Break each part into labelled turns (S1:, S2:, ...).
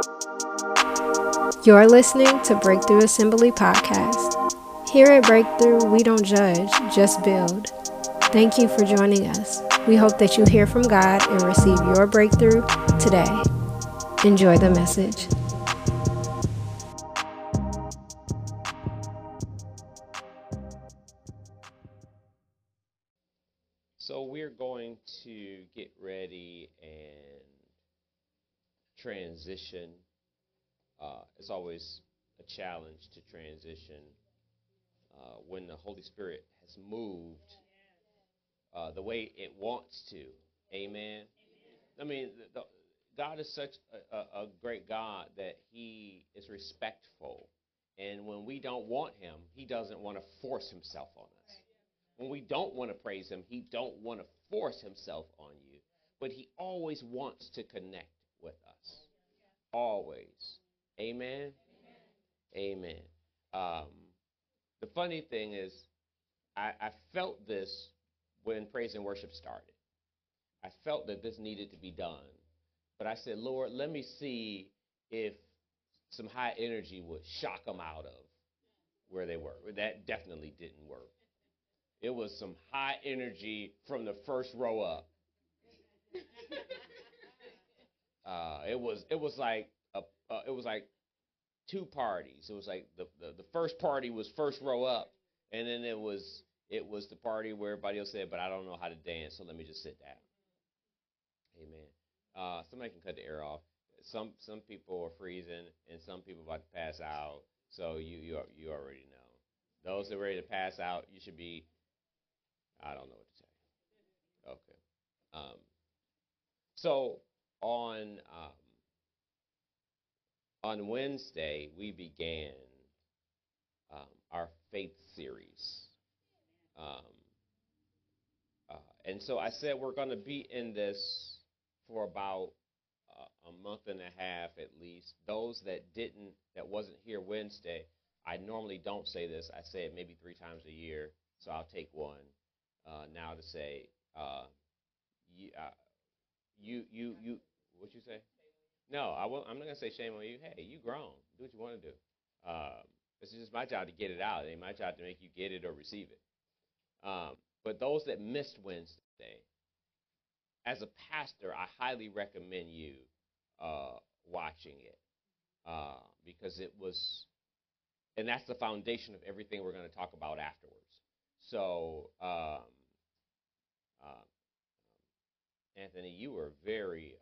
S1: You're listening to Breakthrough Assembly Podcast. Here at Breakthrough, we don't judge, just build. Thank you for joining us. We hope that you hear from God and receive your breakthrough today. Enjoy the message.
S2: So we're going to get ready and transition. It's always a challenge to transition when the Holy Spirit has moved the way it wants to. Amen. I mean, God is such a great God that He is respectful. And when we don't want Him, He doesn't want to force Himself on us. When we don't want to praise Him, He don't want to force Himself on you. But He always wants to connect with us. Always. Amen? Amen. The funny thing is, I felt this when praise and worship started. I felt that this needed to be done. But I said, Lord, let me see if some high energy would shock them out of where they were. That definitely didn't work. It was some high energy from the first row up. It was like two parties. It was like the first party was first row up, and then it was the party where everybody else said, but I don't know how to dance, so let me just sit down. Amen. Somebody can cut the air off. Some people are freezing, and some people about to pass out. So you already know. Those that are ready to pass out, you should be. I don't know what to say. Okay. So on Wednesday we began our faith series, um, and so I said we're going to be in this for about a month and a half at least. Those that wasn't here Wednesday, I normally don't say this. I say it maybe 3 times a year, so I'll take one now to say, you, what you say? No, I won't. I'm not gonna say shame on you. Hey, you grown. Do what you want to do. This is just my job to get it out. It ain't my job to make you get it or receive it. But those that missed Wednesday, as a pastor, I highly recommend you watching it because it was, and that's the foundation of everything we're going to talk about afterwards. So, Anthony, you were very,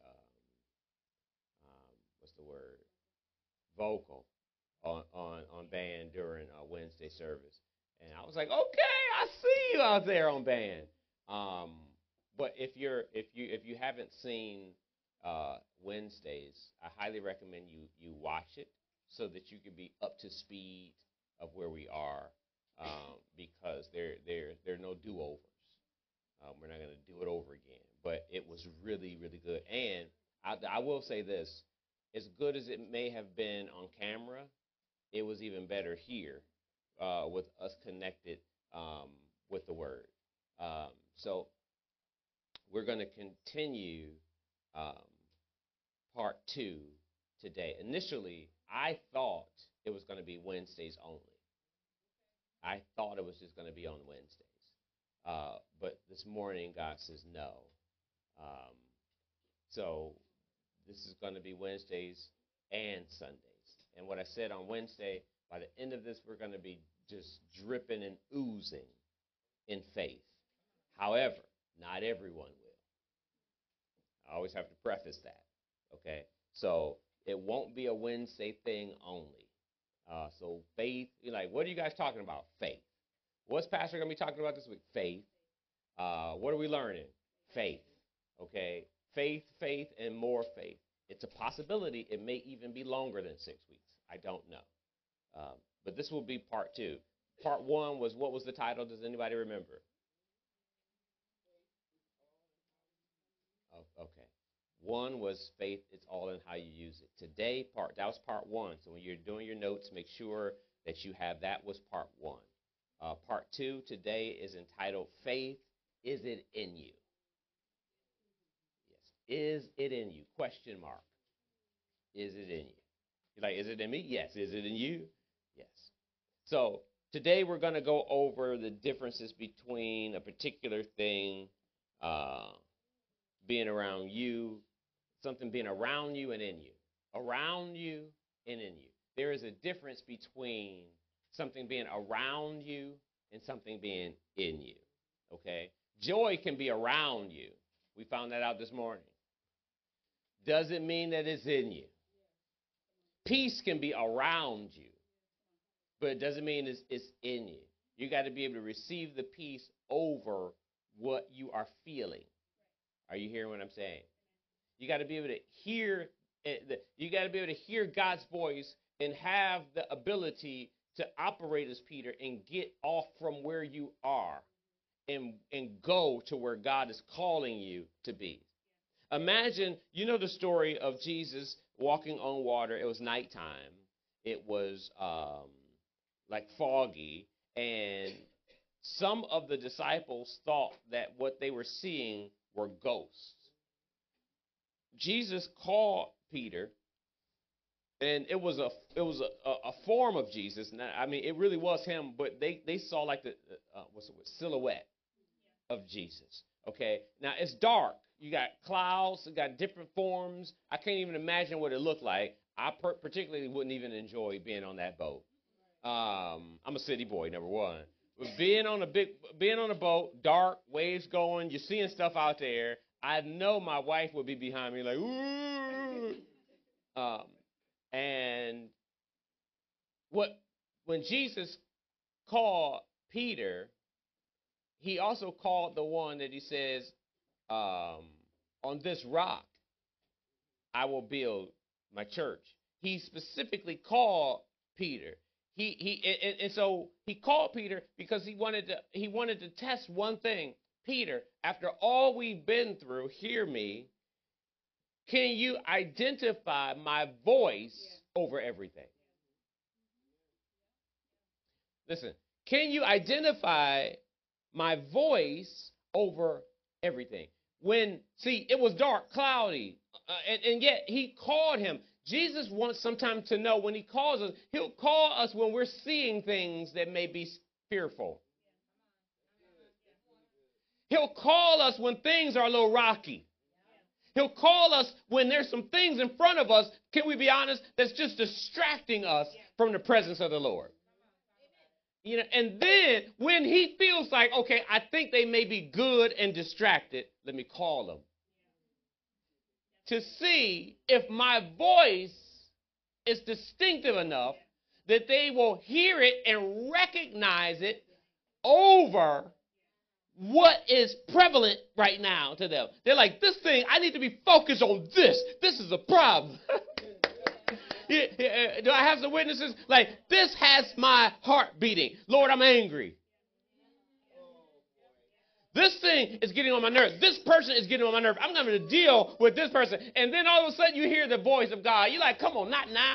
S2: what's the word, vocal on band during Wednesday service, and I was like, okay, I see you out there on band. But if you haven't seen Wednesdays, I highly recommend you watch it so that you can be up to speed of where we are, because there are no do-overs. We're not going to do it over again, but it was really, really good. And I will say this, as good as it may have been on camera, it was even better here with us connected with the Word. So we're going to continue um, part 2 today. Initially, I thought it was going to be Wednesdays only. I thought it was just going to be on Wednesdays. But this morning, God says no. Um, so this is going to be Wednesdays and Sundays. And what I said on Wednesday, by the end of this, we're going to be just dripping and oozing in faith. However, not everyone will. I always have to preface that, okay? So it won't be a Wednesday thing only. So faith, you're like, what are you guys talking about? Faith. What's Pastor going to be talking about this week? Faith. What are we learning? Faith, okay? Faith, faith, and more faith. It's a possibility. It may even be longer than 6 weeks. I don't know. But this will be part 2. Part 1 was, what was the title? Does anybody remember? Oh, okay. 1 was faith. It's all in how you use it. Today, that was part 1. So when you're doing your notes, make sure that you have that was part 1. Part 2 today is entitled Faith, Is It In You? Yes. Is it in you? Question mark. Is it in you? You're like, is it in me? Yes. Is it in you? Yes. So today we're going to go over the differences between a particular thing being around you, something being around you and in you. Around you and in you. There is a difference between something being around you and something being in you. Okay? Joy can be around you. We found that out this morning. Doesn't mean that it's in you. Peace can be around you, but it doesn't mean it's in you. You got to be able to receive the peace over what you are feeling. Are you hearing what I'm saying? You got to be able to hear. You got to be able to hear God's voice and have the ability to operate as Peter and get off from where you are and go to where God is calling you to be. Imagine, you know the story of Jesus walking on water. It was nighttime. It was like foggy, and some of the disciples thought that what they were seeing were ghosts. Jesus called Peter, and it was a form of Jesus. Now, I mean, it really was him, but they saw like the silhouette of Jesus. Okay, now it's dark. You got clouds. You got different forms. I can't even imagine what it looked like. I particularly wouldn't even enjoy being on that boat. I'm a city boy, number one. But being on a boat, dark, waves going, you're seeing stuff out there. I know my wife would be behind me like, ooh. And when Jesus called Peter, he also called the one that he says, on this rock, I will build my church. He specifically called Peter. So he called Peter because he wanted to test one thing. Peter, after all we've been through, hear me. Can you identify my voice over everything? Listen, can you identify my voice over everything? It was dark, cloudy, and yet he called him. Jesus wants sometimes to know when he calls us, he'll call us when we're seeing things that may be fearful. He'll call us when things are a little rocky. He'll call us when there's some things in front of us, can we be honest, that's just distracting us from the presence of the Lord. You know, and then when he feels like, okay, I think they may be good and distracted, let me call them to see if my voice is distinctive enough that they will hear it and recognize it over what is prevalent right now to them. They're like, this thing, I need to be focused on this. This is a problem. Do I have some witnesses? Like, this has my heart beating. Lord, I'm angry. This thing is getting on my nerves. This person is getting on my nerves. I'm going to deal with this person. And then all of a sudden you hear the voice of God. You're like, come on, not now.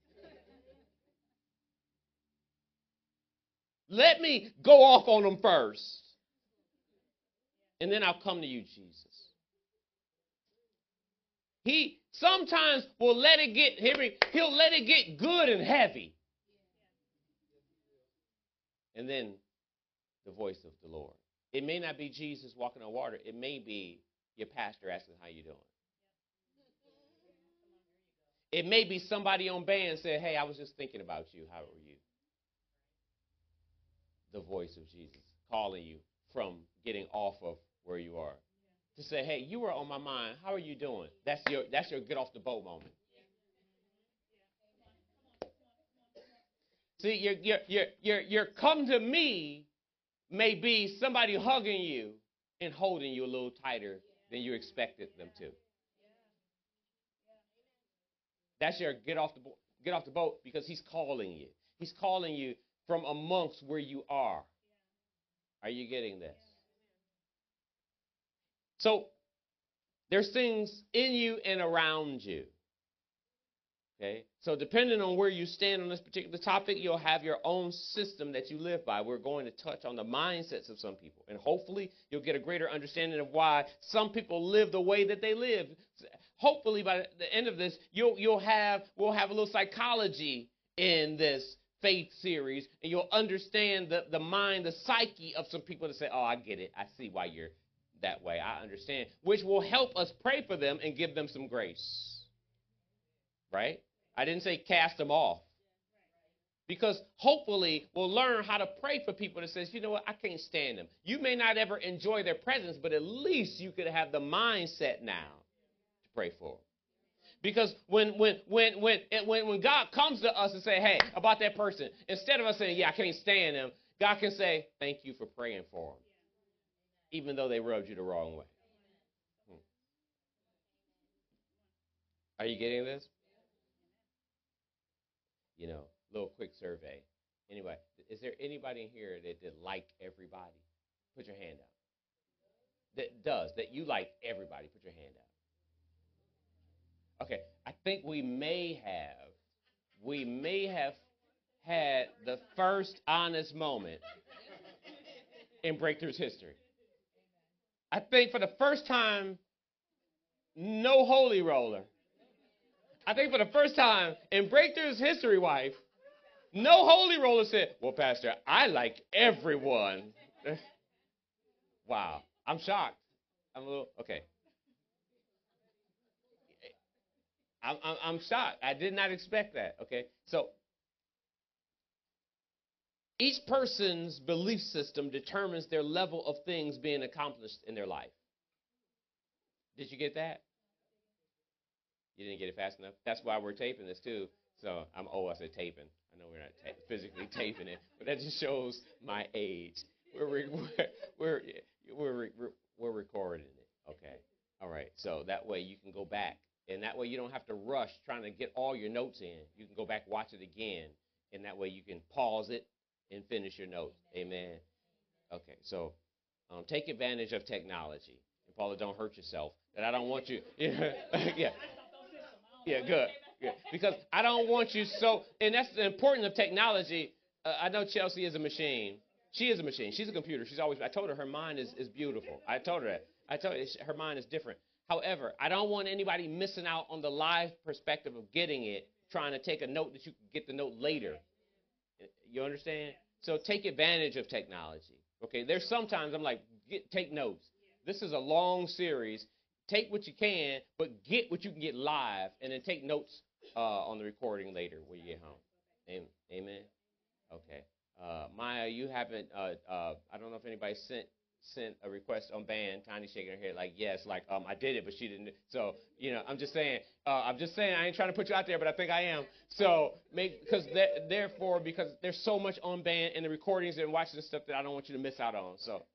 S2: Let me go off on them first. And then I'll come to you, Jesus. He sometimes will let it get heavy. He'll let it get good and heavy. And then the voice of the Lord. It may not be Jesus walking on water. It may be your pastor asking how you doing. It may be somebody on band saying, hey, I was just thinking about you. How are you? The voice of Jesus calling you from getting off of where you are. To say, hey, you were on my mind. How are you doing? That's your get off the boat moment. See, your come to me may be somebody hugging you and holding you a little tighter than you expected them to. That's your get off the boat because he's calling you. He's calling you from amongst where you are. Are you getting this? So there's things in you and around you. Okay? So depending on where you stand on this particular topic, you'll have your own system that you live by. We're going to touch on the mindsets of some people. And hopefully you'll get a greater understanding of why some people live the way that they live. hopefully by the end of this, we'll have a little psychology in this faith series, and you'll understand the mind, the psyche of some people to say, oh, I get it. I see why you're that way. I understand, which will help us pray for them and give them some grace. Right? I didn't say cast them off. Because hopefully we'll learn how to pray for people that says, you know what, I can't stand them. You may not ever enjoy their presence, but at least you could have the mindset now to pray for them. Because when God comes to us and say, hey, about that person, instead of us saying, yeah, I can't stand them, God can say, thank you for praying for them, even though they rubbed you the wrong way. Are you getting this? You know, little quick survey. Anyway, is there anybody in here that like everybody? Put your hand up. That you like everybody? Put your hand up. Okay, I think we may have had the first honest moment in Breakthrough's history. I think for the first time, no holy roller. I think for the first time in Breakthrough's history, wife, no holy roller said, well, Pastor, I like everyone. Wow. I'm shocked. I'm a little, okay. I'm shocked. I did not expect that, okay? So each person's belief system determines their level of things being accomplished in their life. Did you get that? You didn't get it fast enough? That's why we're taping this, too. So I said taping. I know we're not physically taping it, but that just shows my age. We're recording it. Okay. All right. So that way you can go back, and that way you don't have to rush trying to get all your notes in. You can go back, watch it again, and that way you can pause it and finish your notes. Amen. Okay. So take advantage of technology. And Paula, don't hurt yourself. And I don't want you. Yeah. Yeah. Good. Yeah, because I don't want you and that's the importance of technology. I know Chelsea is a machine. She is a machine. She's a computer. I told her mind is beautiful. I told her that. I told her her mind is different. However, I don't want anybody missing out on the live perspective of getting it, trying to take a note that you can get the note later. You understand? So take advantage of technology. Okay, there's sometimes I'm like, take notes. This is a long series. Take what you can, but get what you can get live, and then take notes on the recording later when you get home. Amen. Okay. Maya, you haven't. I don't know if anybody sent a request on band. Tiny shaking her head like yes, like I did it, but she didn't. So I'm just saying. I ain't trying to put you out there, but I think I am. So because there's so much on band in the recordings and watching the stuff that I don't want you to miss out on. So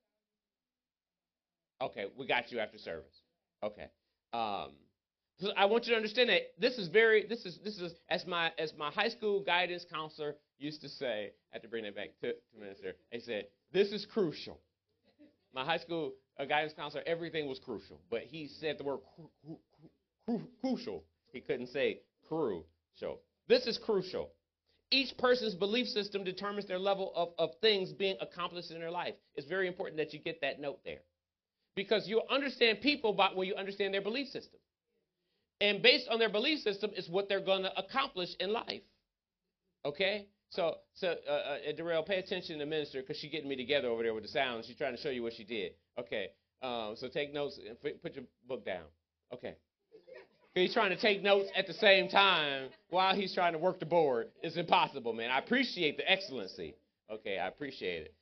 S2: okay, we got you after service. Okay. So I want you to understand that this is as my high school guidance counselor used to say. I have to bring that back to minister. They said this is crucial. My high school guidance counselor, everything was crucial, but he said the word crucial. He couldn't say crucial. This is crucial. Each person's belief system determines their level of things being accomplished in their life. It's very important that you get that note there. Because you'll understand people when you understand their belief system. And based on their belief system is what they're going to accomplish in life. Okay? So Darrell, pay attention to the minister because she's getting me together over there with the sound. She's trying to show you what she did. Okay. So take notes and put your book down. Okay. He's trying to take notes at the same time while he's trying to work the board. It's impossible, man. I appreciate the excellency. Okay, I appreciate it.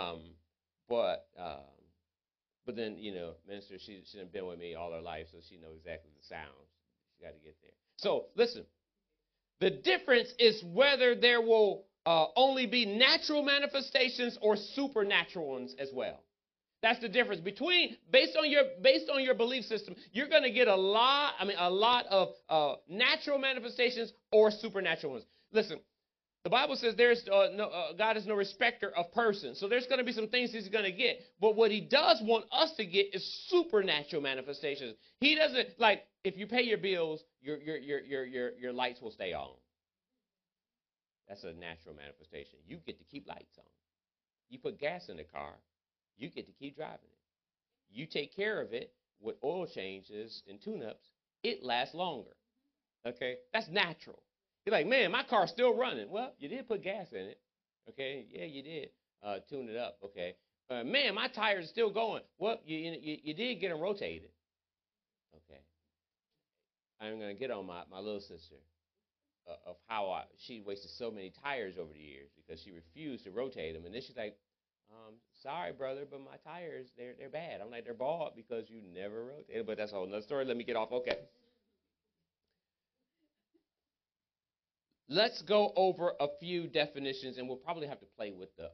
S2: But then, minister, she's been with me all her life, so she knows exactly the sounds. She got to get there. So, listen. The difference is whether there will only be natural manifestations or supernatural ones as well. That's the difference based on your belief system. You're going to get a lot of natural manifestations or supernatural ones. Listen. The Bible says God is no respecter of persons. So there's going to be some things he's going to get. But what he does want us to get is supernatural manifestations. He doesn't, like, if you pay your bills, your lights will stay on. That's a natural manifestation. You get to keep lights on. You put gas in the car, you get to keep driving it. You take care of it with oil changes and tune-ups, it lasts longer. Okay? That's natural. You're like, man, my car's still running. Well, you did put gas in it. Okay? Yeah, you did. Tune it up. Okay? Man, my tires are still going. Well, you did get them rotated. Okay? I'm going to get on my little sister of how she wasted so many tires over the years because she refused to rotate them. And then she's like, sorry, brother, but my tires, they're bad. I'm like, they're bald because you never rotated. But that's a whole nother story. Let me get off. Okay. Let's go over a few definitions, and we'll probably have to play with the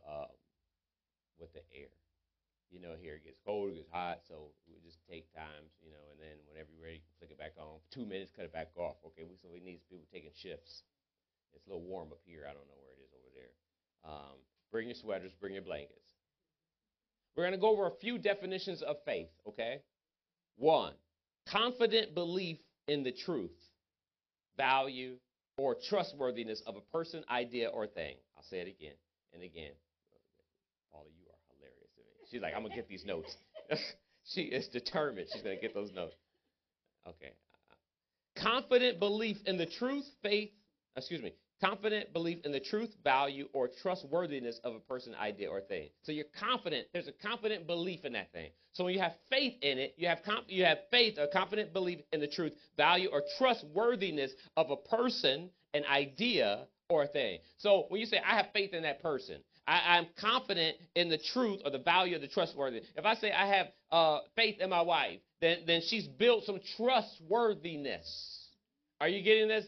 S2: air. You know, here it gets cold, it gets hot, so we just take times, you know, and then whenever you're ready, flick it back on. 2 minutes, cut it back off. Okay, so we need people taking shifts. It's a little warm up here. I don't know where it is over there. Bring your sweaters, bring your blankets. We're going to go over a few definitions of faith, okay? 1, confident belief in the truth, value, or trustworthiness of a person, idea, or thing. I'll say it again and again. Paula, you are hilarious to me. She's like, I'm going to get these notes. She is determined she's going to get those notes. Okay. Confident belief in the truth, confident belief in the truth, value, or trustworthiness of a person, idea, or thing. So you're confident. There's a confident belief in that thing. So when you have faith in it, you have faith, a confident belief in the truth, value, or trustworthiness of a person, an idea, or a thing. So when you say, I have faith in that person, I'm confident in the truth or the value of the trustworthiness. If I say I have faith in my wife, then she's built some trustworthiness. Are you getting this?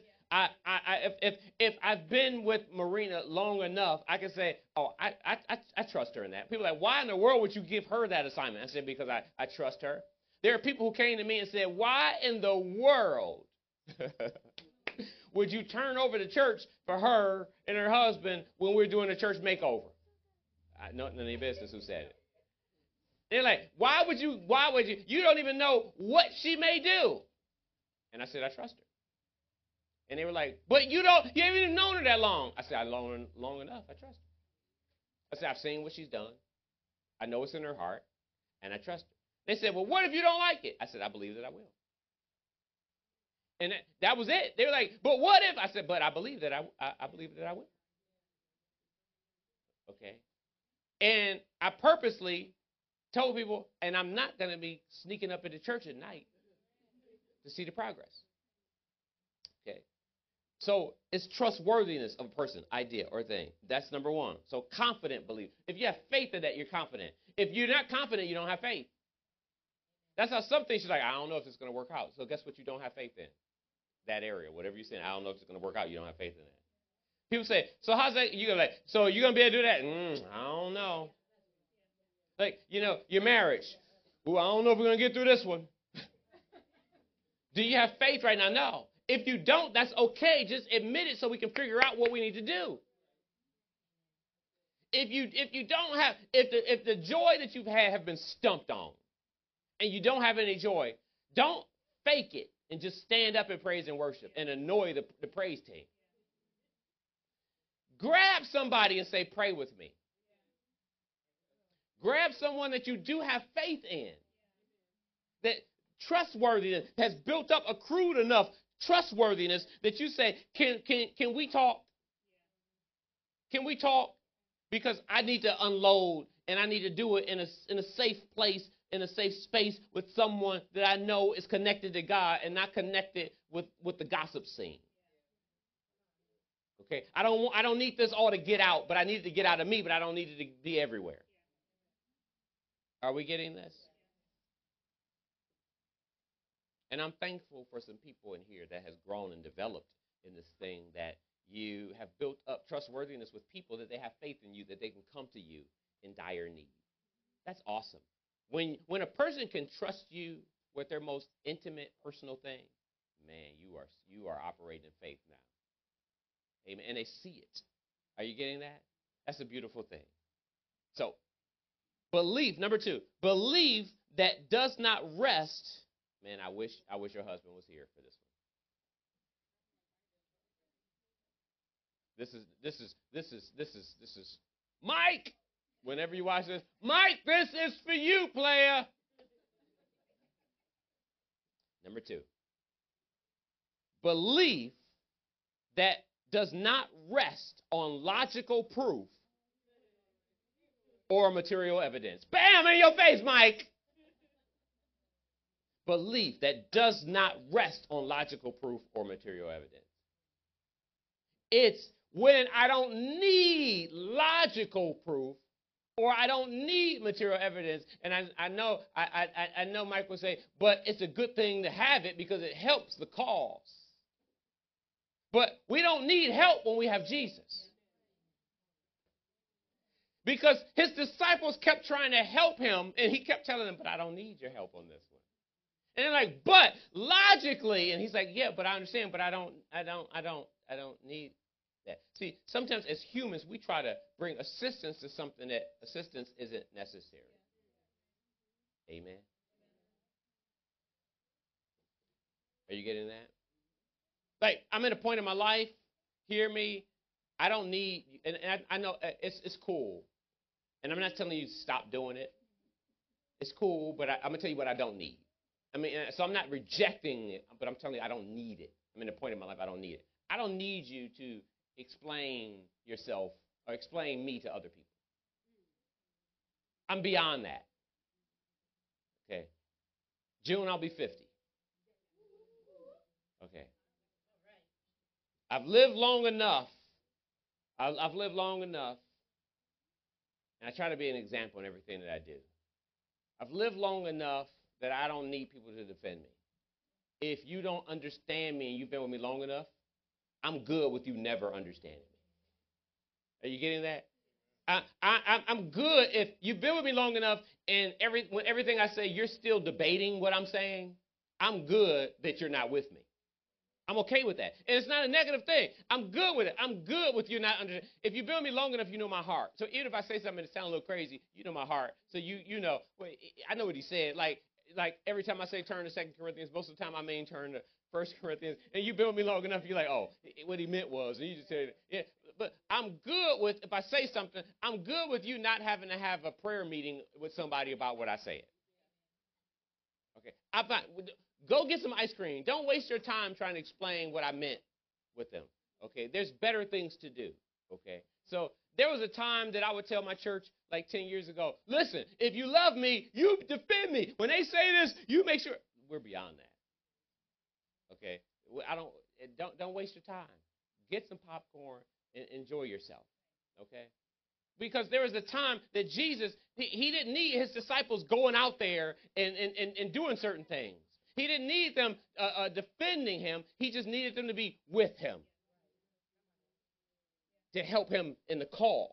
S2: If I've been with Marina long enough, I can say, oh, I trust her in that. People are like, why in the world would you give her that assignment? I said, because I trust her. There are people who came to me and said, why in the world would you turn over the church for her and her husband when we're doing a church makeover? None of your business who said it. They're like, why would you, you don't even know what she may do. And I said, I trust her. And they were like, but you haven't even known her that long. I said, I've known her long enough. I trust her. I said, I've seen what she's done. I know what's in her heart, and I trust her. They said, well, what if you don't like it? I said, I believe that I will. And that was it. They were like, but what if? I said, but I believe that I believe that I will. Okay. And I purposely told people, and I'm not going to be sneaking up into church at night to see the progress. Okay. So it's trustworthiness of a person, idea, or thing. That's number 1. So confident belief. If you have faith in that, you're confident. If you're not confident, you don't have faith. That's how some things you're like, I don't know if it's going to work out. So guess what you don't have faith in? That area, whatever you're saying, I don't know if it's going to work out. You don't have faith in that. People say, so how's that? You're like, so you're going to be able to do that? I don't know. Like, your marriage. Well, I don't know if we're going to get through this one. Do you have faith right now? No. If you don't, that's okay. Just admit it so we can figure out what we need to do. If you don't have, if the joy that you've had have been stumped on, and you don't have any joy, don't fake it and just stand up and praise and worship and annoy the praise team. Grab somebody and say, pray with me. Grab someone that you do have faith in, that trustworthiness has built up, accrued enough trustworthiness that you say, can we talk? Can we talk? Because I need to unload, and I need to do it in a safe place, in a safe space with someone that I know is connected to God and not connected with the gossip scene. Okay, I don't need this all to get out, but I need it to get out of me, but I don't need it to be everywhere. Are we getting this? And I'm thankful for some people in here that has grown and developed in this thing, that you have built up trustworthiness with people, that they have faith in you, that they can come to you in dire need. That's awesome. When a person can trust you with their most intimate personal thing, man, you are operating in faith now. Amen. And they see it. Are you getting that? That's a beautiful thing. So, belief, number 2, belief that does not rest. Man, I wish your husband was here for this one. This is Mike. Whenever you watch this, Mike, this is for you, player. Number 2, belief that does not rest on logical proof or material evidence. Bam, in your face, Mike. Belief that does not rest on logical proof or material evidence. It's when I don't need logical proof or I don't need material evidence. And I know Mike will say, but it's a good thing to have it because it helps the cause. But we don't need help when we have Jesus. Because his disciples kept trying to help him, and he kept telling them, but I don't need your help on this one. And they're like, but logically, and he's like, yeah, but I understand, but I don't need that. See, sometimes as humans, we try to bring assistance to something that assistance isn't necessary. Amen. Are you getting that? Like, I'm at a point in my life, hear me, I don't need, and I know it's cool. And I'm not telling you to stop doing it. It's cool, but I'm going to tell you what I don't need. I mean, so I'm not rejecting it, but I'm telling you I don't need it. I'm in a point in my life I don't need it. I don't need you to explain yourself or explain me to other people. I'm beyond that. Okay. June, I'll be 50. Okay. I've lived long enough. I've lived long enough. And I try to be an example in everything that I do. I've lived long enough that I don't need people to defend me. If you don't understand me and you've been with me long enough, I'm good with you never understanding me. Are you getting that? I'm good if you've been with me long enough and when everything I say, you're still debating what I'm saying. I'm good that you're not with me. I'm okay with that. And it's not a negative thing. I'm good with it. I'm good with you not understanding. If you've been with me long enough, you know my heart. So even if I say something that sounds a little crazy, you know my heart. So you know, I know what he said. Like every time I say turn to 2 Corinthians, most of the time I mean turn to 1 Corinthians. And you've been with me long enough, you're like, oh, what he meant was. And you just say, yeah. But I'm good with, if I say something, I'm good with you not having to have a prayer meeting with somebody about what I said. Okay. Go get some ice cream. Don't waste your time trying to explain what I meant with them. Okay. There's better things to do. Okay. So there was a time that I would tell my church like 10 years ago, listen, if you love me, you defend me. When they say this, you make sure. We're beyond that. Okay. Don't waste your time. Get some popcorn and enjoy yourself. Okay. Because there was a time that Jesus, he didn't need his disciples going out there and doing certain things. He didn't need them defending him. He just needed them to be with him, to help him in the cause.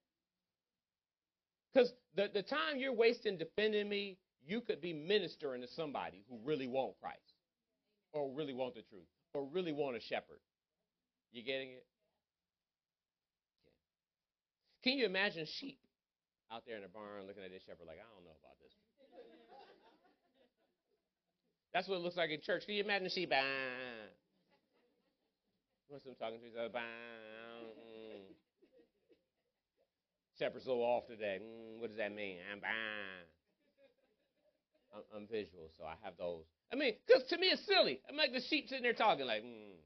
S2: Because the time you're wasting defending me, you could be ministering to somebody who really want Christ or really want the truth or really want a shepherd. You getting it? Can you imagine sheep out there in the barn looking at this shepherd like, I don't know about this. That's what it looks like in church. Can you imagine the sheep? What's them talking to each other? Shepherd's a little off today. What does that mean? I'm visual, so I have those. I mean, because to me it's silly. I'm like the sheep sitting there talking like,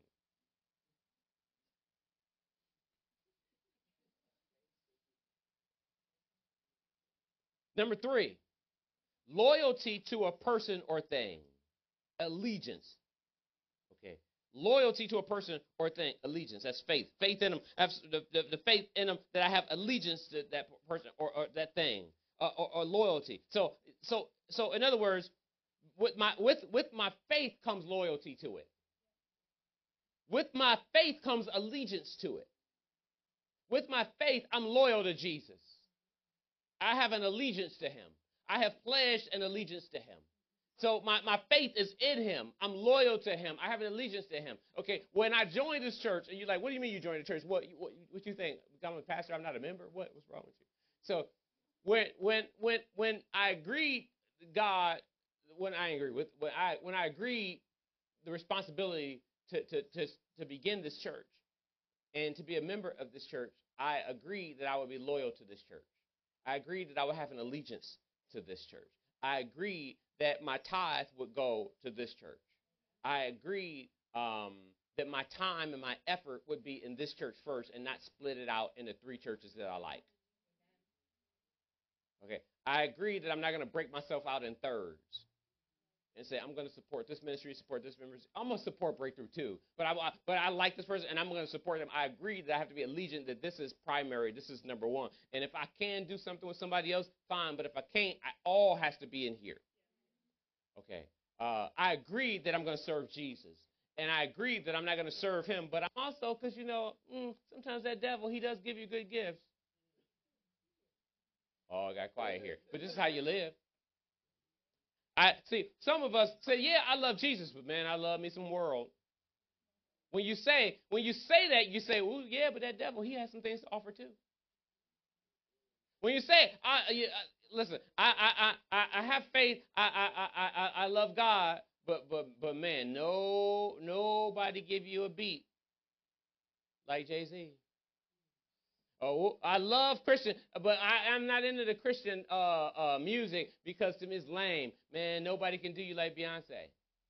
S2: Number 3, loyalty to a person or thing. Allegiance. Okay. Loyalty to a person or thing. Allegiance. That's faith. Faith in them. The faith in them that I have allegiance to that person or that thing. Or loyalty. So in other words, with my faith comes loyalty to it. With my faith comes allegiance to it. With my faith, I'm loyal to Jesus. I have an allegiance to him. I have pledged an allegiance to him. So my faith is in him. I'm loyal to him. I have an allegiance to him. Okay, when I joined this church, and you're like, what do you mean you joined the church? What you think? I'm a pastor, I'm not a member? What's wrong with you? So when I agreed God, when I agreed the responsibility to begin this church and to be a member of this church, I agreed that I would be loyal to this church. I agreed that I would have an allegiance to this church. I agreed that my tithe would go to this church. I agreed that my time and my effort would be in this church first and not split it out into 3 churches that I like. Okay, I agree that I'm not going to break myself out in thirds and say I'm going to support this ministry, support this ministry. I'm going to support Breakthrough too, but I like this person and I'm going to support them. I agree that I have to be allegiant that this is primary, this is number one. And if I can do something with somebody else, fine. But if I can't, all has to be in here. Okay, I agree that I'm going to serve Jesus. And I agree that I'm not going to serve him, but I'm also, because, sometimes that devil, he does give you good gifts. Oh, I got quiet here. But this is how you live. I see, some of us say, yeah, I love Jesus, but, man, I love me some world. When you say that, you say, well, yeah, but that devil, he has some things to offer too. When you say, listen, I have faith, I love God, but man, nobody give you a beat like Jay-Z. Oh, I love Christian, but I'm not into the Christian music because to me it's lame. Man, nobody can do you like Beyonce.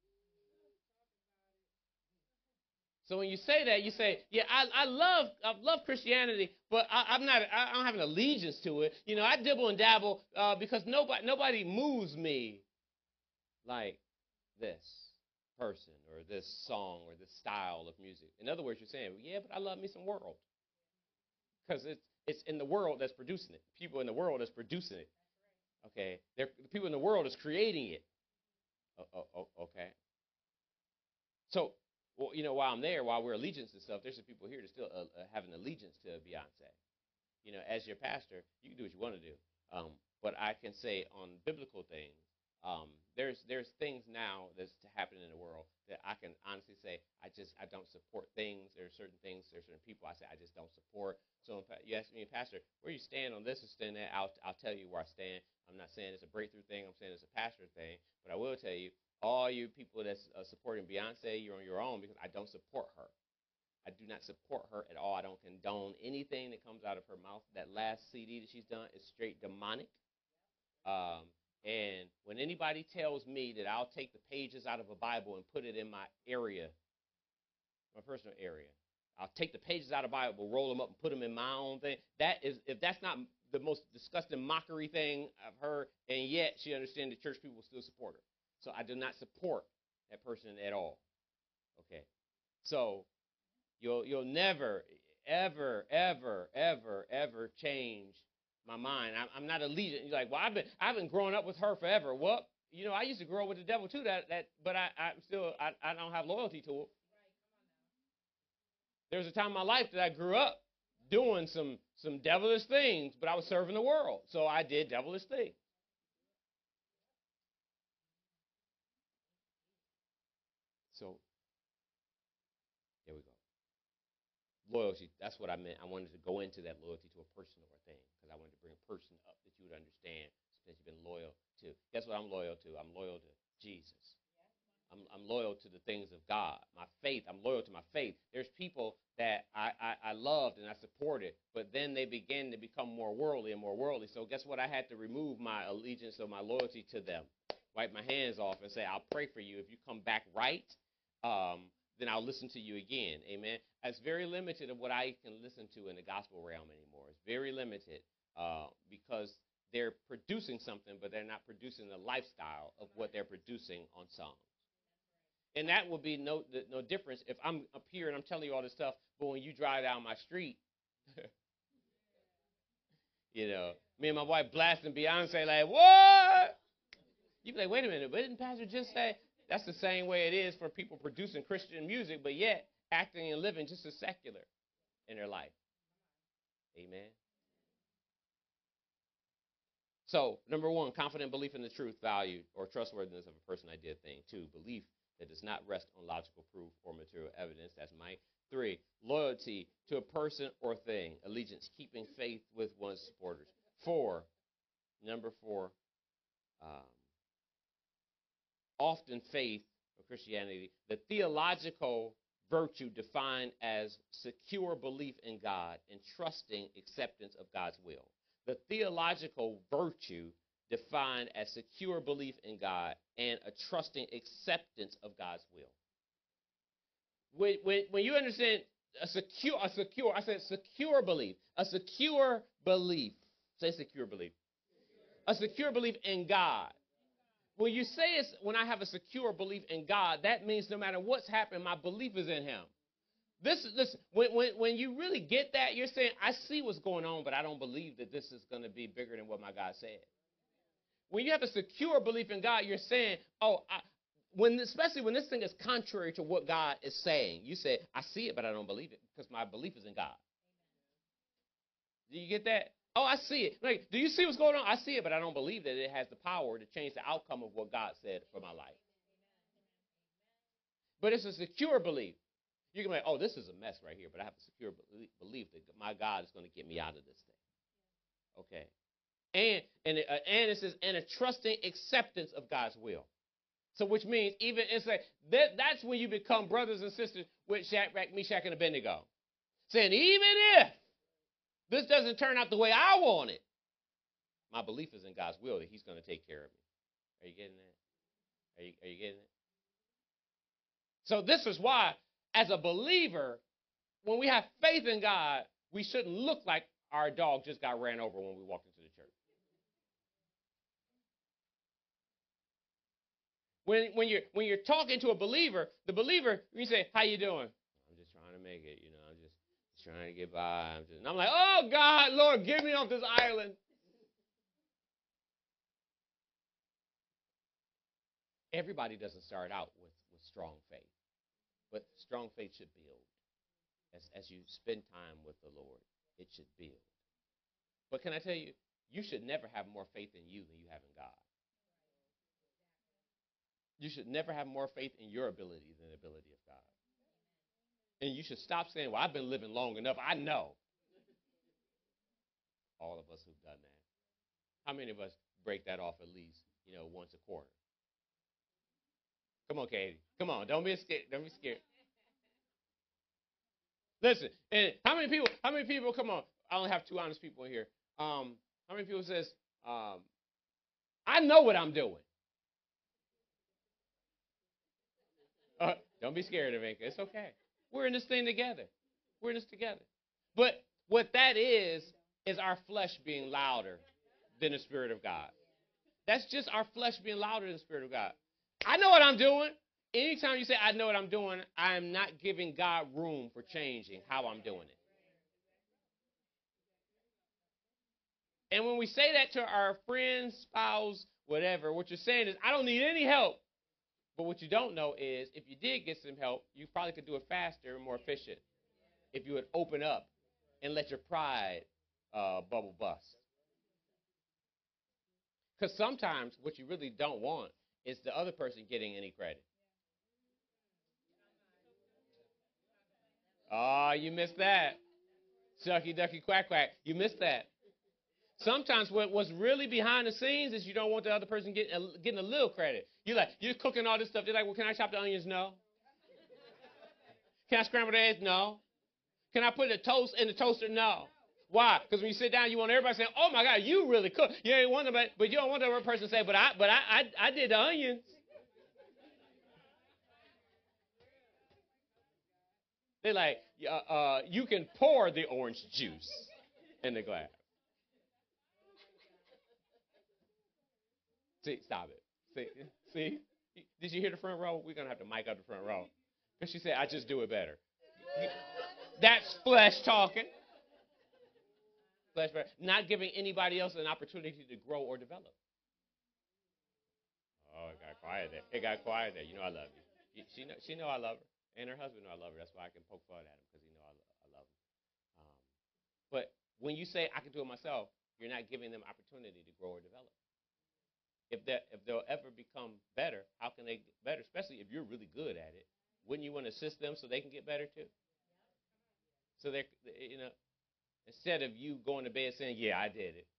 S2: So when you say that, you say, yeah, I love Christianity, but I don't have an allegiance to it. I dibble and dabble because nobody moves me like this person or this song or this style of music. In other words, you're saying, yeah, but I love me some world. Because it's in the world that's producing it. People in the world that's producing it. Okay? The people in the world is creating it. Okay? So, while I'm there, while we're allegiance and stuff, there's some people here that still have an allegiance to Beyonce. As your pastor, you can do what you want to do. But I can say on biblical things, there's things now that's happening in the world that I can honestly say I don't support things. There's certain people I say I just don't support. So you ask me, Pastor, where you stand on this or stand that, I'll tell you where I stand. I'm not saying it's a breakthrough thing. I'm saying it's a pastor thing. But I will tell you, all you people that's supporting Beyonce, you're on your own because I don't support her. I do not support her at all. I don't condone anything that comes out of her mouth. That last CD that she's done is straight demonic. And when anybody tells me that I'll take the pages out of a Bible and put it in my area, my personal area, I'll take the pages out of the Bible, roll them up, and put them in my own thing. If that's not the most disgusting mockery thing I've heard, and yet she understands the church people still support her. So I do not support that person at all. Okay, so you'll never, ever, ever, ever, ever change my mind. I'm not allegiant. You're like, well, I've been growing up with her forever. Well, I used to grow up with the devil too. But I don't have loyalty to it. There was a time in my life that I grew up doing some devilish things, but I was serving the world, so I did devilish things. So there we go. Loyalty, that's what I meant. I wanted to go into that loyalty to a person or a thing because I wanted to bring a person up that you would understand that you've been loyal to. Guess what I'm loyal to? I'm loyal to Jesus. I'm loyal to the things of God. My faith, I'm loyal to my faith. There's people that I loved and I supported, but then they began to become more worldly and more worldly. So guess what? I had to remove my allegiance or my loyalty to them, wipe my hands off and say, I'll pray for you. If you come back right, then I'll listen to you again. Amen. It's very limited of what I can listen to in the gospel realm anymore. It's very limited because they're producing something, but they're not producing the lifestyle of what they're producing on songs. And that would be no difference if I'm up here and I'm telling you all this stuff, but when you drive down my street, me and my wife blasting Beyonce like, what? You be like, wait a minute, but didn't Pastor just say? That's the same way it is for people producing Christian music, but yet acting and living just as secular in their life. Amen. So, number one, confident belief in the truth, value, or trustworthiness of a person, idea, thing. 2, belief that does not rest on logical proof or material evidence. That's Mike. 3, loyalty to a person or thing. Allegiance, keeping faith with one's supporters. 4, number 4, often faith or Christianity, the theological virtue defined as secure belief in God and trusting acceptance of God's will. The theological virtue defined as secure belief in God and a trusting acceptance of God's will. When you understand I said secure belief, a secure belief. Say secure belief. A secure belief in God. When you say when I have a secure belief in God, that means no matter what's happening, my belief is in him. When you really get that, you're saying, I see what's going on, but I don't believe that this is going to be bigger than what my God said. When you have a secure belief in God, you're saying, especially when this thing is contrary to what God is saying, you say, I see it, but I don't believe it because my belief is in God. Do you get that? Oh, I see it. Like, do you see what's going on? I see it, but I don't believe that it has the power to change the outcome of what God said for my life. But it's a secure belief. You can be like, oh, this is a mess right here, but I have a secure belief that my God is going to get me out of this thing. Okay. And it says, and a trusting acceptance of God's will. So which means even it's like that's when you become brothers and sisters with Shadrach, Meshach, and Abednego. Saying, even if this doesn't turn out the way I want it, my belief is in God's will that he's going to take care of me. Are you getting that? Are you getting it? So this is why, as a believer, when we have faith in God, we shouldn't look like our dog just got ran over when we walked into the church. When you're talking to a believer, the believer, you say, how you doing? I'm just trying to make it, I'm just trying to get by. And I'm like, oh, God, Lord, get me off this island. Everybody doesn't start out with strong faith, but strong faith should build. As you spend time with the Lord, it should build. But can I tell you, you should never have more faith in you than you have in God. You should never have more faith in your ability than the ability of God. And you should stop saying, well, I've been living long enough. I know. All of us who've done that. How many of us break that off at least, once a quarter? Come on, Katie. Come on. Don't be scared. Don't be scared. Listen, and how many people, come on. I only have two honest people in here. How many people says, I know what I'm doing? Don't be scared, Ivanka. It's okay. We're in this thing together. We're in this together. But what that is our flesh being louder than the Spirit of God. That's just our flesh being louder than the Spirit of God. I know what I'm doing. Anytime you say, I know what I'm doing, I am not giving God room for changing how I'm doing it. And when we say that to our friends, spouse, whatever, what you're saying is, I don't need any help. But what you don't know is, if you did get some help, you probably could do it faster and more efficient if you would open up and let your pride bubble bust. Because sometimes what you really don't want is the other person getting any credit. Oh, you missed that. Shucky, ducky, quack, quack. You missed that. Sometimes what's really behind the scenes is you don't want the other person getting a little credit. You're cooking all this stuff. They're like, well, can I chop the onions? No. Can I scramble the eggs? No. Can I put the toast in the toaster? No. Why? Because when you sit down, you want everybody saying, oh, my God, you really cook. You ain't want them, but you don't want the other person to say, but I did the onions. They're like, you can pour the orange juice in the glass. See, stop it. See? Did you hear the front row? We're going to have to mic up the front row. Because she said, I just do it better. That's flesh talking. Flesh, not giving anybody else an opportunity to grow or develop. Oh, it got quiet there. You know I love you. She know I love her. And her husband know I love her. That's why I can poke fun at him, because he know I love him. But when you say I can do it myself, you're not giving them opportunity to grow or develop. If they'll ever become better, how can they get better? Especially if you're really good at it. Wouldn't you want to assist them so they can get better too? So they're, instead of you going to bed saying, yeah, I did it.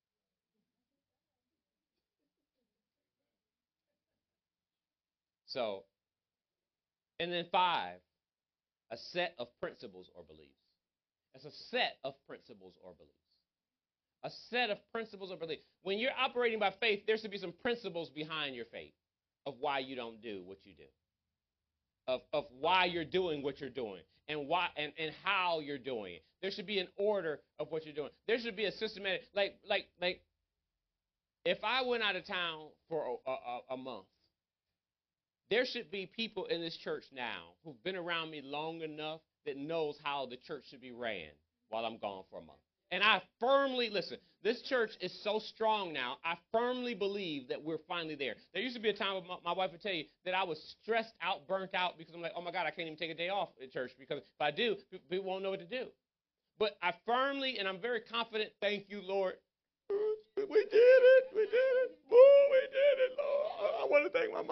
S2: So, and then 5, a set of principles or beliefs. It's a set of principles or beliefs. A set of principles or beliefs. When you're operating by faith, there should be some principles behind your faith of why you don't do what you do. of why you're doing what you're doing and why and how you're doing it. There should be an order of what you're doing. There should be a systematic, like if I went out of town for a month, there should be people in this church now who've been around me long enough that knows how the church should be ran while I'm gone for a month. And I firmly, listen, this church is so strong now, I firmly believe that we're finally there. There used to be a time, my wife would tell you, that I was stressed out, burnt out, because I'm like, oh my God, I can't even take a day off at church, because if I do, people won't know what to do. But I firmly, and I'm very confident, thank you, Lord. We did it. We did it. Oh, we did it, Lord. I want to thank my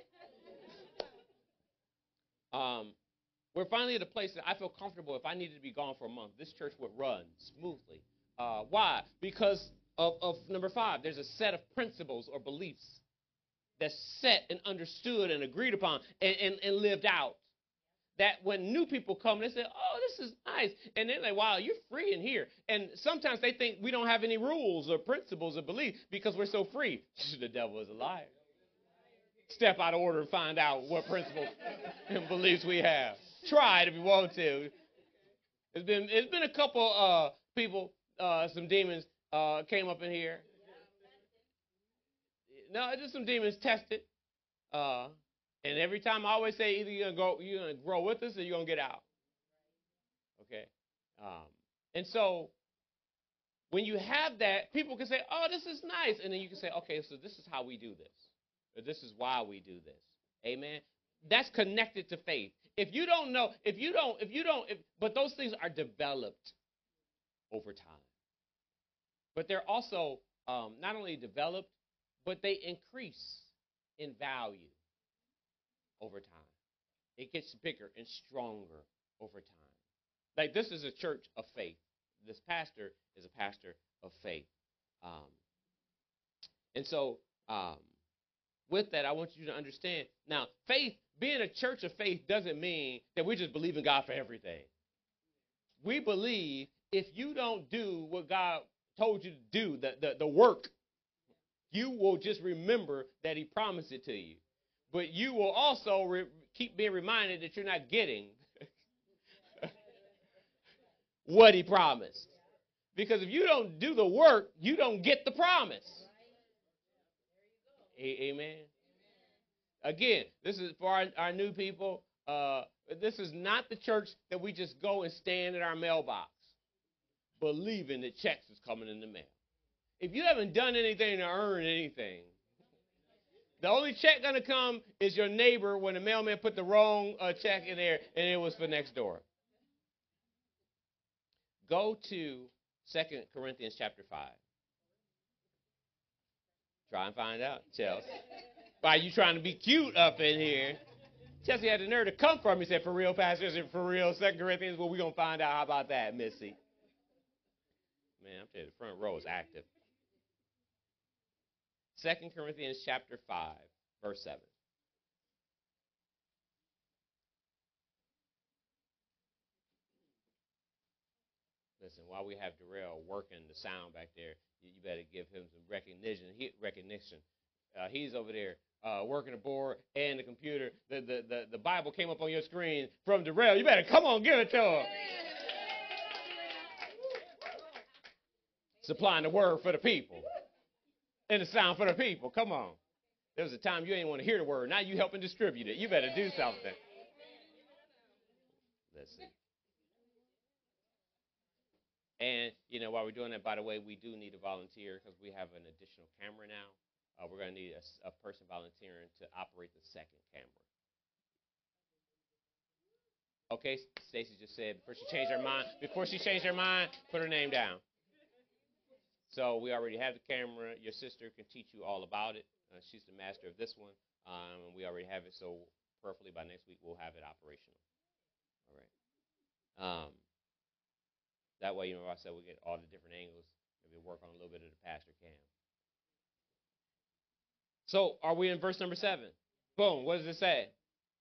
S2: mama. We're finally at a place that I feel comfortable. If I needed to be gone for a month, this church would run smoothly. Why? Because of number 5, there's a set of principles or beliefs that's set and understood and agreed upon and lived out. That when new people come, they say, oh, this is nice. And they're like, wow, you're free in here. And sometimes they think we don't have any rules or principles or beliefs because we're so free. The devil is a liar. Step out of order and find out what principles and beliefs we have. Try it if you want to. It's been a couple people, some demons came up in here. No, just some demons tested. And every time I always say either you're gonna grow with us or you're gonna get out. Okay. And so when you have that, people can say, oh, this is nice. And then you can say, okay, so this is how we do this. Or this is why we do this. Amen. That's connected to faith. If you don't know, but those things are developed over time. But they're also not only developed, but they increase in value over time. It gets bigger and stronger over time. Like, this is a church of faith. This pastor is a pastor of faith. And so, with that, I want you to understand. Now, faith, being a church of faith doesn't mean that we just believe in God for everything. We believe if you don't do what God told you to do, the work, you will just remember that he promised it to you. But you will also keep being reminded that you're not getting what he promised. Because if you don't do the work, you don't get the promise. Amen. Again, this is for our new people. This is not the church that we just go and stand in our mailbox believing that checks is coming in the mail. If you haven't done anything to earn anything, the only check going to come is your neighbor when the mailman put the wrong check in there and it was for next door. Go to 2 Corinthians chapter 5. Try and find out, Chelsea. Why you trying to be cute up in here? Chelsea had the nerve to come from me. Said, for real, Pastor? Is it for real? 2 Corinthians? Well, we're going to find out. How about that, Missy? Man, I'm telling you, the front row is active. 2 Corinthians chapter 5, verse 7. Listen, while we have Darrell working the sound back there, you better give him some recognition. He's over there working the board and the computer. The Bible came up on your screen from Darrell. You better come on, give it to him. Supplying the word for the people. And the sound for the people. Come on. There was a time you didn't want to hear the word. Now you helping distribute it. You better do something. Listen. And, while we're doing that, by the way, we do need a volunteer because we have an additional camera now. We're going to need a person volunteering to operate the second camera. Okay, Stacy just said before she changed her mind, put her name down. So we already have the camera. Your sister can teach you all about it. She's the master of this one. And we already have it, so prayerfully by next week we'll have it operational. All right. That way, I said we get all the different angles. Maybe work on a little bit of the pastor cam. So are we in verse number 7? Boom. What does it say?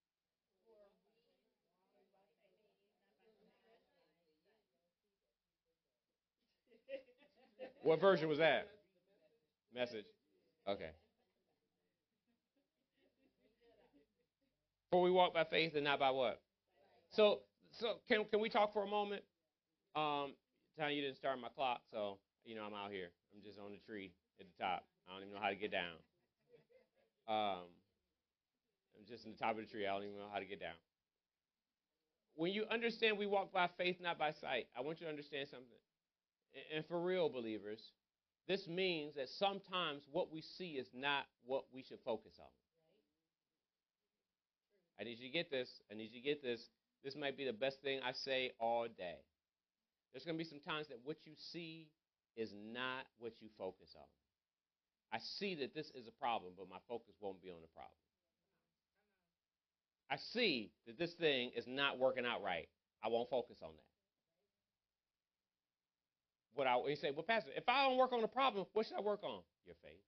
S2: What version was that? Message. Okay. For we walk by faith and not by what? So can we talk for a moment? Tell you didn't start my clock, so I'm out here. I'm just on the tree at the top. I don't even know how to get down. I'm just in the top of the tree. I don't even know how to get down. When you understand we walk by faith, not by sight, I want you to understand something. And for real, believers, this means that sometimes what we see is not what we should focus on. I need you to get this. I need you to get this. This might be the best thing I say all day. There's going to be some times that what you see is not what you focus on. I see that this is a problem, but my focus won't be on the problem. I see that this thing is not working out right. I won't focus on that. You say, well, Pastor, if I don't work on the problem, what should I work on? Your faith.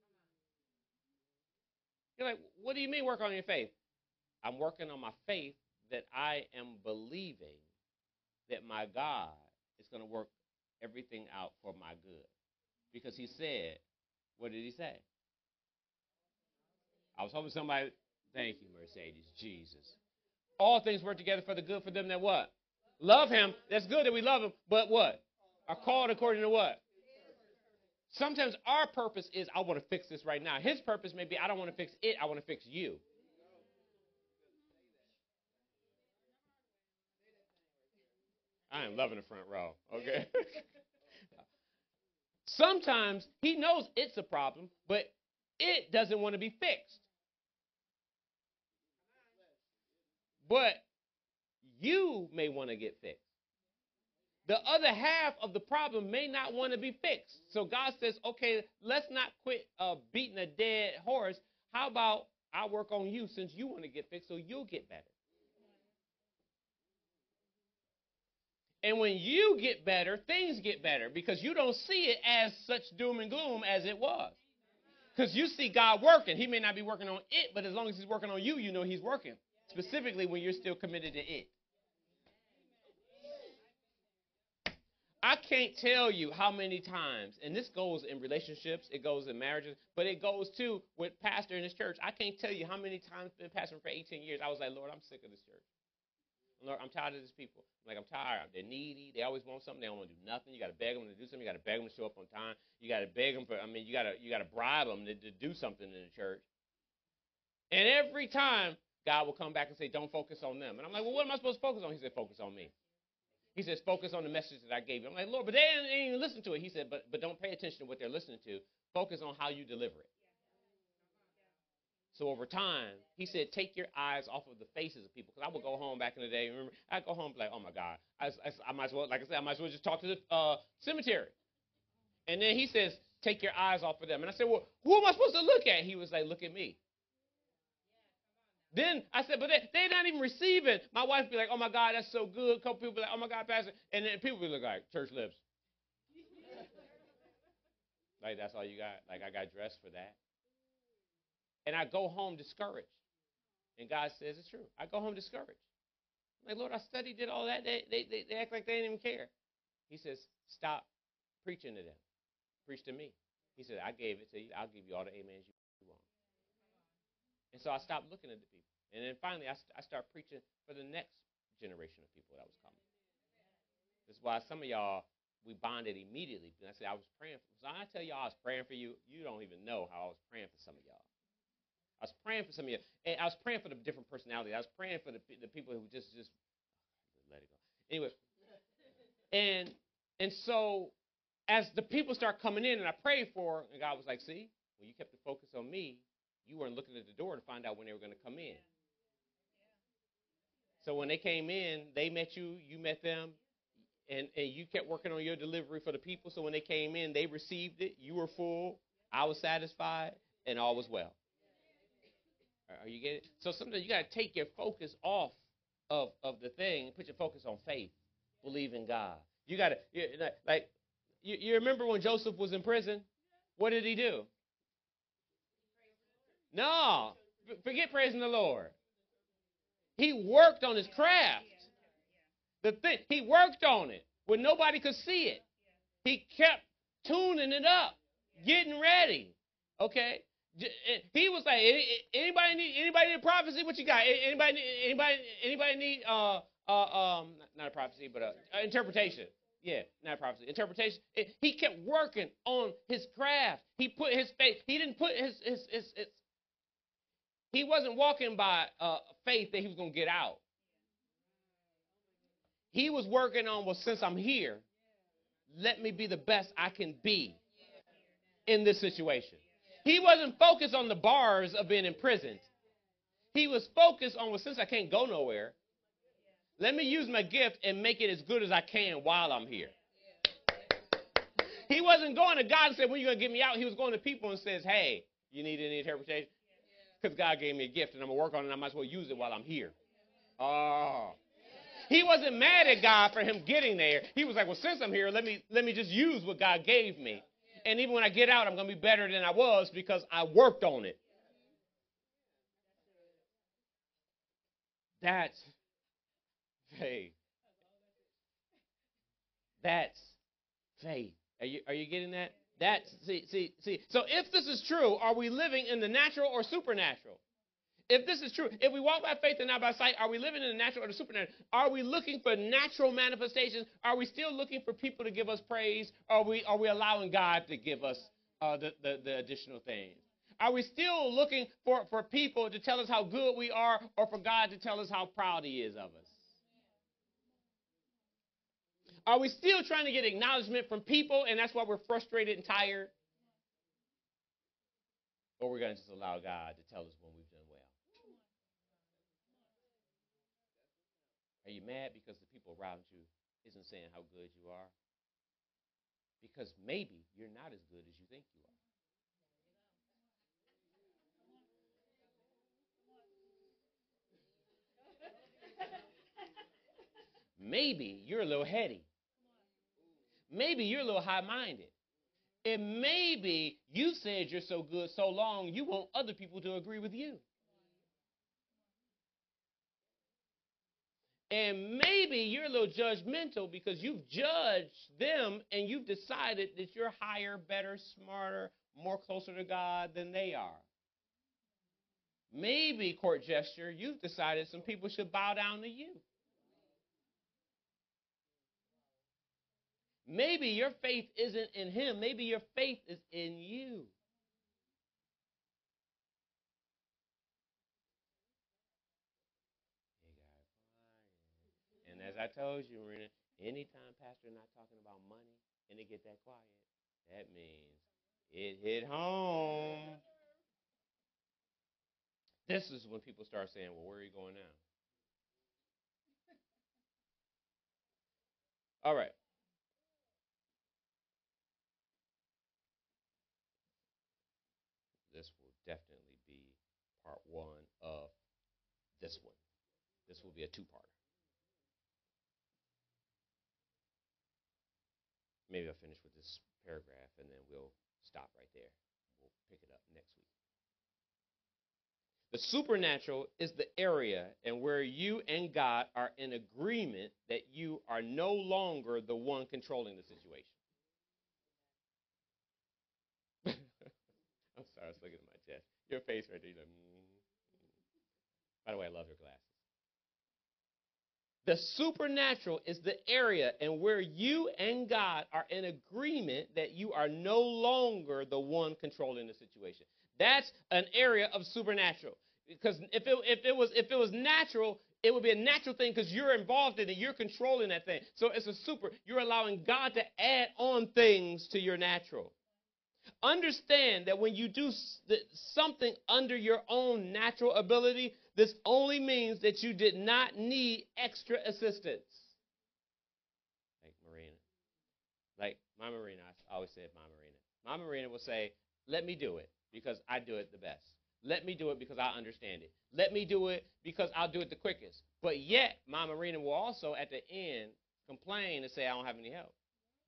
S2: You're like, what do you mean work on your faith? I'm working on my faith that I am believing that my God is going to work everything out for my good. Because he said, what did he say? I was hoping somebody, thank you, Mercedes, Jesus. All things work together for the good for them that what? Love him. That's good that we love him, but what? Are called according to what? Sometimes our purpose is, I want to fix this right now. His purpose may be, I don't want to fix it, I want to fix you. I am loving the front row, okay? Sometimes he knows it's a problem, but it doesn't want to be fixed. But you may want to get fixed. The other half of the problem may not want to be fixed. So God says, okay, let's not quit beating a dead horse. How about I work on you since you want to get fixed so you'll get better? And when you get better, things get better because you don't see it as such doom and gloom as it was. Because you see God working. He may not be working on it, but as long as he's working on you, you know he's working. Specifically when you're still committed to it. I can't tell you how many times, and this goes in relationships, it goes in marriages, but it goes too with pastor in this church. I can't tell you how many times I've been pastoring for 18 years. I was like, Lord, I'm sick of this church. Lord, I'm tired of these people. I'm tired. They're needy. They always want something. They don't want to do nothing. You got to beg them to do something. You got to beg them to show up on time. You got to beg them you got to bribe them to do something in the church. And every time God will come back and say, don't focus on them. And I'm like, well, what am I supposed to focus on? He said, focus on me. He says, focus on the message that I gave you. I'm like, Lord, but they didn't even listen to it. He said, but don't pay attention to what they're listening to. Focus on how you deliver it. So over time, he said, take your eyes off of the faces of people. Because I would go home back in the day. Remember, I'd go home and be like, oh, my God. I might as well, like I said, I might as well just talk to the cemetery. And then he says, take your eyes off of them. And I said, well, who am I supposed to look at? He was like, look at me. Then I said, but they're not even receiving. My wife would be like, oh, my God, that's so good. A couple people be like, oh, my God, Pastor. And then people would look like, church lips. Like, that's all you got? Like, I got dressed for that. And I go home discouraged. And God says it's true. I go home discouraged. I'm like, Lord, I studied, did all that. They act like they didn't even care. He says, stop preaching to them. Preach to me. He said, I gave it to you. I'll give you all the amens you want. And so I stopped looking at the people. And then finally, I start preaching for the next generation of people that was coming. That's why some of y'all, we bonded immediately. And I said, I was praying. So I tell y'all I was praying for you. You don't even know how I was praying for some of y'all. I was praying for some of you. And I was praying for the different personalities. I was praying for the people who just let it go. Anyway. And so as the people start coming in and I prayed for, and God was like, see, when you kept the focus on me, you weren't looking at the door to find out when they were going to come in. So when they came in, they met you, you met them, and you kept working on your delivery for the people. So when they came in, they received it. You were full. I was satisfied, and all was well. Are you getting it? So sometimes you got to take your focus off of the thing and put your focus on faith. Believe in God. You got to, like, you remember when Joseph was in prison? What did he do? No, forget praising the Lord. He worked on his craft. He worked on it when nobody could see it. He kept tuning it up, getting ready. Okay? He was like, anybody need a prophecy? What you got? Anybody need not a prophecy, but interpretation. Yeah, not a prophecy. Interpretation. He kept working on his craft. He put his faith. He didn't put his he wasn't walking by faith that he was going to get out. He was working on, well, since I'm here, let me be the best I can be in this situation. He wasn't focused on the bars of being imprisoned. He was focused on, well, since I can't go nowhere, let me use my gift and make it as good as I can while I'm here. He wasn't going to God and said, when are you going to get me out? He was going to people and says, hey, you need any interpretation? Because God gave me a gift and I'm going to work on it and I might as well use it while I'm here. Oh. He wasn't mad at God for him getting there. He was like, well, since I'm here, let me just use what God gave me. And even when I get out, I'm going to be better than I was because I worked on it. That's faith. That's faith. Are you getting that? See. So if this is true, are we living in the natural or supernatural? If this is true, if we walk by faith and not by sight, are we living in the natural or the supernatural? Are we looking for natural manifestations? Are we still looking for people to give us praise? Are we allowing God to give us the additional things? Are we still looking for people to tell us how good we are or for God to tell us how proud he is of us? Are we still trying to get acknowledgement from people and that's why we're frustrated and tired? Or we're going to just allow God to tell us when we've done well? Are you mad because the people around you isn't saying how good you are? Because maybe you're not as good as you think you are. Maybe you're a little heady. Maybe you're a little high-minded. And maybe you said you're so good so long you want other people to agree with you. And maybe you're a little judgmental because you've judged them and you've decided that you're higher, better, smarter, more closer to God than they are. Maybe, court gesture, you've decided some people should bow down to you. Maybe your faith isn't in him. Maybe your faith is in you. And as I told you, Marina, anytime pastor not talking about money and it get that quiet, that means it hit home. This is when people start saying, well, where are you going now? All right. This will definitely be part one of this one. This will be a two-parter. Maybe I'll finish with this paragraph and then we'll stop right there. We'll pick it up next week. The supernatural is the area and where you and God are in agreement that you are no longer the one controlling the situation. I'm sorry, I was looking at my chest. Your face right there. You're like, By the way, I love your glasses. The supernatural is the area and where you and God are in agreement that you are no longer the one controlling the situation. That's an area of supernatural. Because if it was natural, it would be a natural thing because you're involved in it. You're controlling that thing. So it's a super. You're allowing God to add on things to your natural. Understand that when you do something under your own natural ability, this only means that you did not need extra assistance. Like Marina. Like my Marina, I always say my Marina. My Marina will say, let me do it because I do it the best. Let me do it because I understand it. Let me do it because I'll do it the quickest. But yet, my Marina will also at the end complain and say, I don't have any help.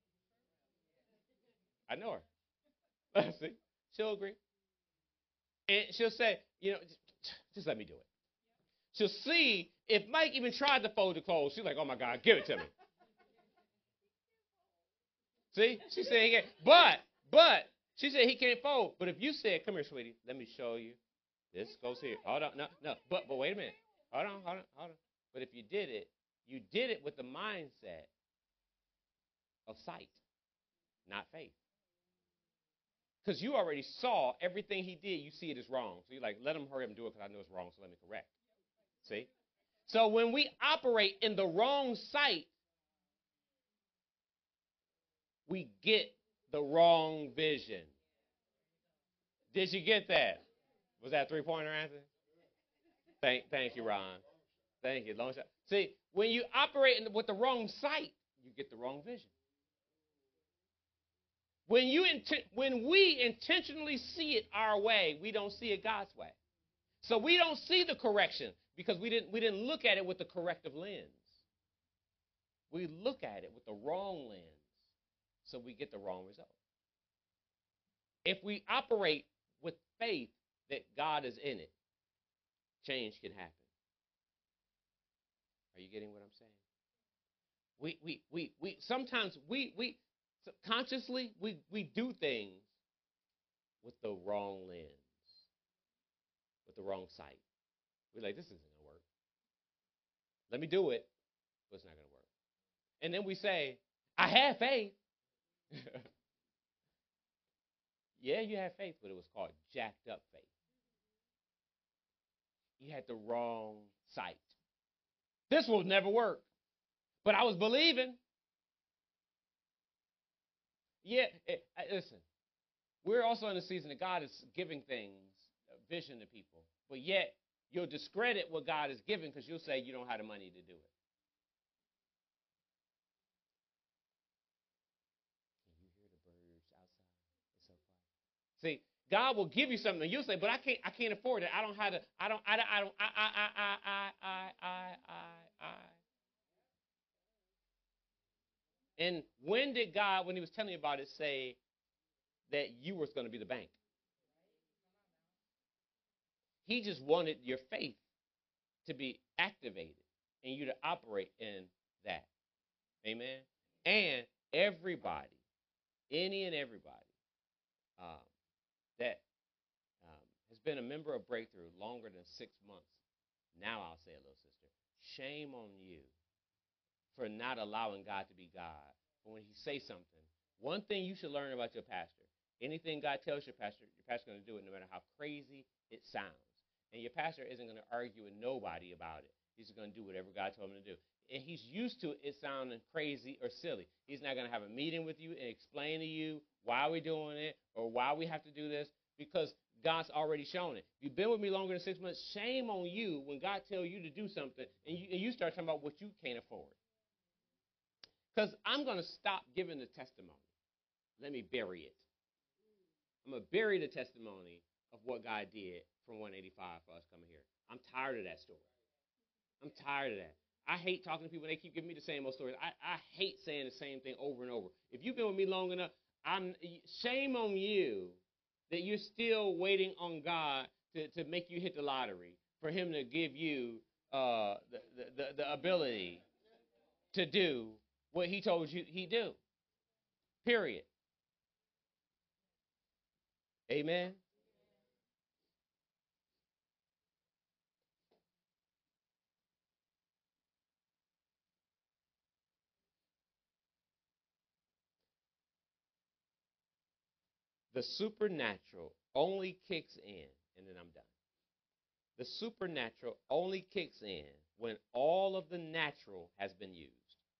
S2: I know her. See? She'll agree. And she'll say, just let me do it. She'll see if Mike even tried to fold the clothes. She's like, oh, my God, give it to me. See? She's saying it. But She said he can't fold. But if you said, come here, sweetie, let me show you. This goes here. Hold on. No. But wait a minute. Hold on. But if you did it with the mindset of sight, not faith. Because you already saw everything he did. You see it as wrong. So you're like, let him hurry up and do it because I know it's wrong, so let me correct. See? So when we operate in the wrong sight, we get the wrong vision. Did you get that? Was that a three-pointer answer? Thank you, Ron. Thank you. Long shot. See, when you operate with the wrong sight, you get the wrong vision. When we intentionally see it our way, we don't see it God's way. So we don't see the correction because we didn't look at it with the corrective lens. We look at it with the wrong lens, so we get the wrong result. If we operate with faith that God is in it, change can happen. Are you getting what I'm saying? We sometimes subconsciously we do things with the wrong lens, with the wrong sight. We're like, this isn't going to work. Let me do it, but it's not going to work. And then we say, I have faith. Yeah, you have faith, but it was called jacked up faith. You had the wrong sight. This will never work. But I was believing. Yeah, listen, we're also in a season that God is giving things, vision to people. But yet, you'll discredit what God is giving because you'll say you don't have the money to do it. Can you hear the birds outside? It's so quiet. See, God will give you something, and you'll say, "But I can't afford it. I don't have to. I don't. And when did God, when he was telling you about it, say that you were going to be the bank? He just wanted your faith to be activated and you to operate in that. Amen? And everybody, any and everybody that has been a member of Breakthrough longer than 6 months, now I'll say it, little sister, shame on you for not allowing God to be God. But when he says something, one thing you should learn about your pastor, anything God tells your pastor's going to do it no matter how crazy it sounds. And your pastor isn't going to argue with nobody about it. He's just going to do whatever God told him to do. And he's used to it sounding crazy or silly. He's not going to have a meeting with you and explain to you why we're doing it or why we have to do this because God's already shown it. You've been with me longer than 6 months. Shame on you when God tells you to do something and you start talking about what you can't afford. Because I'm going to stop giving the testimony. Let me bury it. I'm going to bury the testimony of what God did from 185 for us coming here. I'm tired of that story. I'm tired of that. I hate talking to people. They keep giving me the same old stories. I hate saying the same thing over and over. If you've been with me long enough, shame on you that you're still waiting on God to make you hit the lottery, for him to give you the ability to do what he told you he'd do. Period. Amen. The supernatural only kicks in, and then I'm done. The supernatural only kicks in when all of the natural has been used.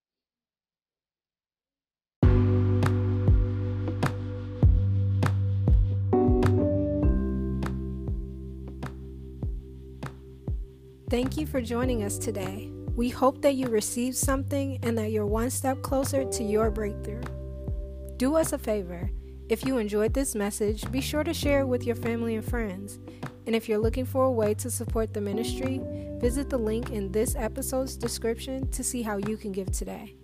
S1: Thank you for joining us today. We hope that you received something and that you're one step closer to your breakthrough. Do us a favor. If you enjoyed this message, be sure to share it with your family and friends. And if you're looking for a way to support the ministry, visit the link in this episode's description to see how you can give today.